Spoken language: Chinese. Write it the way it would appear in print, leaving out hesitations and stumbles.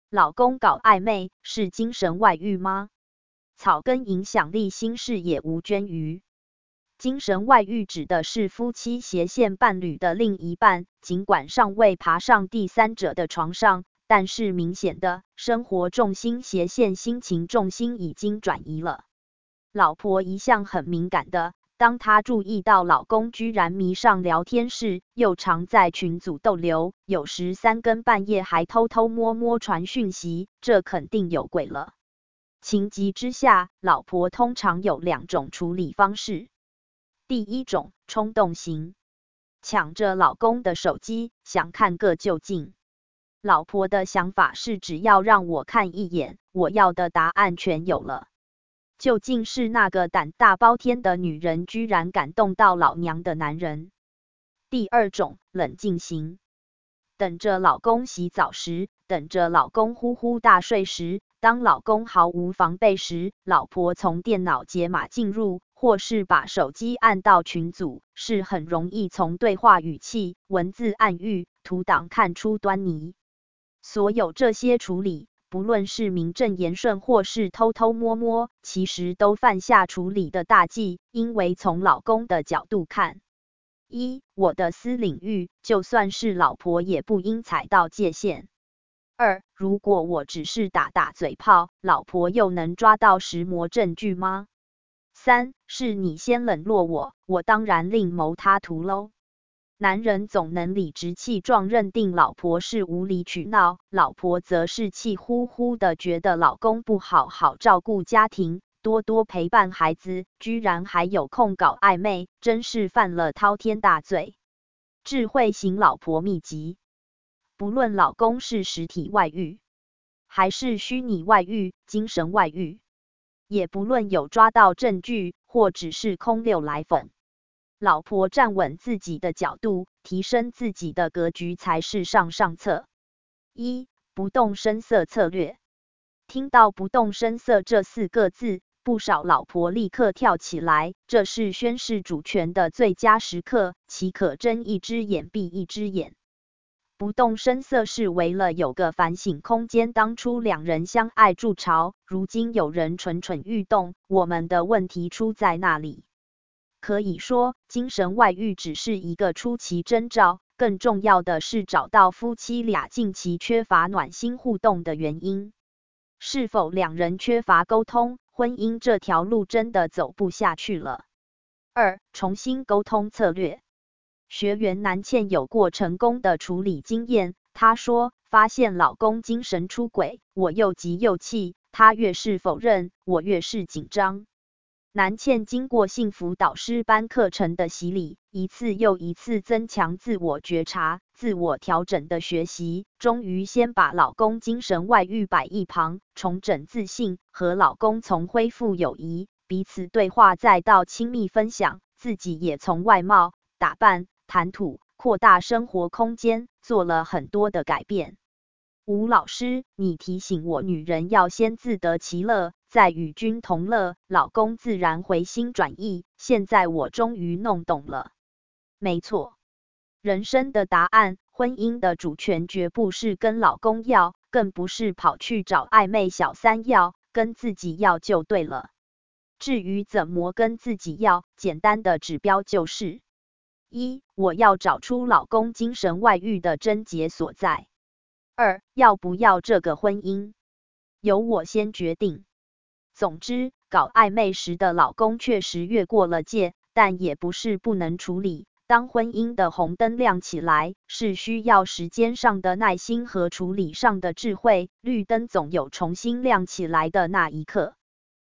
老公搞暧昧是精神外遇吗？草根影响力新视野吴娟瑜。精神外遇指的是夫妻斜线伴侣的另一半，尽管尚未爬上第三者的床上，但是明显的生活重心斜线，心情重心已经转移了。老婆一向很敏感的，当她注意到老公居然迷上聊天室，又常在群组逗留，有时3更半夜还偷偷摸摸传讯息，这肯定有鬼了。情急之下，老婆通常有2种处理方式。第一种，冲动型，抢着老公的手机，想看个究竟。老婆的想法是，只要让我看一眼，我要的答案全有了。究竟是那个胆大包天的女人居然感动到老娘的男人。第二种，冷静型，等着老公洗澡时，等着老公呼呼大睡时，当老公毫无防备时，老婆从电脑解码进入，或是把手机按到群组，是很容易从对话语气、文字暗喻、图档看出端倪。所有这些处理，不论是名正言顺或是偷偷摸摸，其实都犯下处理的大忌，因为从老公的角度看，我的私领域，就算是老婆也不应踩到界限。2如果我只是打打嘴炮，老婆又能抓到实模证据吗？3是你先冷落我，我当然另谋他途喽。男人总能理直气壮认定老婆是无理取闹，老婆则是气呼呼的觉得老公不好好照顾家庭，多多陪伴孩子，居然还有空搞暧昧，真是犯了滔天大罪。智慧型老婆秘籍，不论老公是实体外遇，还是虚拟外遇、精神外遇，也不论有抓到证据，或只是空溜来粉，老婆站稳自己的角度，提升自己的格局才是上策。不动声色策略。听到不动声色这4个字，不少老婆立刻跳起来，这是宣示主权的最佳时刻，岂可睁一只眼闭一只眼。不动声色是为了有个反省空间，当初2人相爱筑巢，如今有人蠢蠢欲动，我们的问题出在那里。可以说，精神外遇只是一个初期征兆，更重要的是找到夫妻俩近期缺乏暖心互动的原因。是否2人缺乏沟通，婚姻这条路真的走不下去了。2重新沟通策略。学员南茜有过成功的处理经验，她说，发现老公精神出轨，我又急又气，他越是否认，我越是紧张。南茜经过幸福导师班课程的洗礼，一次又一次增强自我觉察、自我调整的学习，终于先把老公精神外遇摆一旁，重整自信，和老公从恢复友谊、彼此对话再到亲密分享，自己也从外貌、打扮、谈吐、扩大生活空间，做了很多的改变。吴老师，你提醒我女人要先自得其乐，再与君同乐，老公自然回心转意，现在我终于弄懂了。没错，人生的答案，婚姻的主权绝不是跟老公要，更不是跑去找暧昧小三要，跟自己要就对了。至于怎么跟自己要，简单的指标就是我要找出老公精神外遇的症结所在。2要不要这个婚姻，由我先决定。总之，搞暧昧时的老公确实越过了界，但也不是不能处理。当婚姻的红灯亮起来，是需要时间上的耐心和处理上的智慧，绿灯总有重新亮起来的那一刻。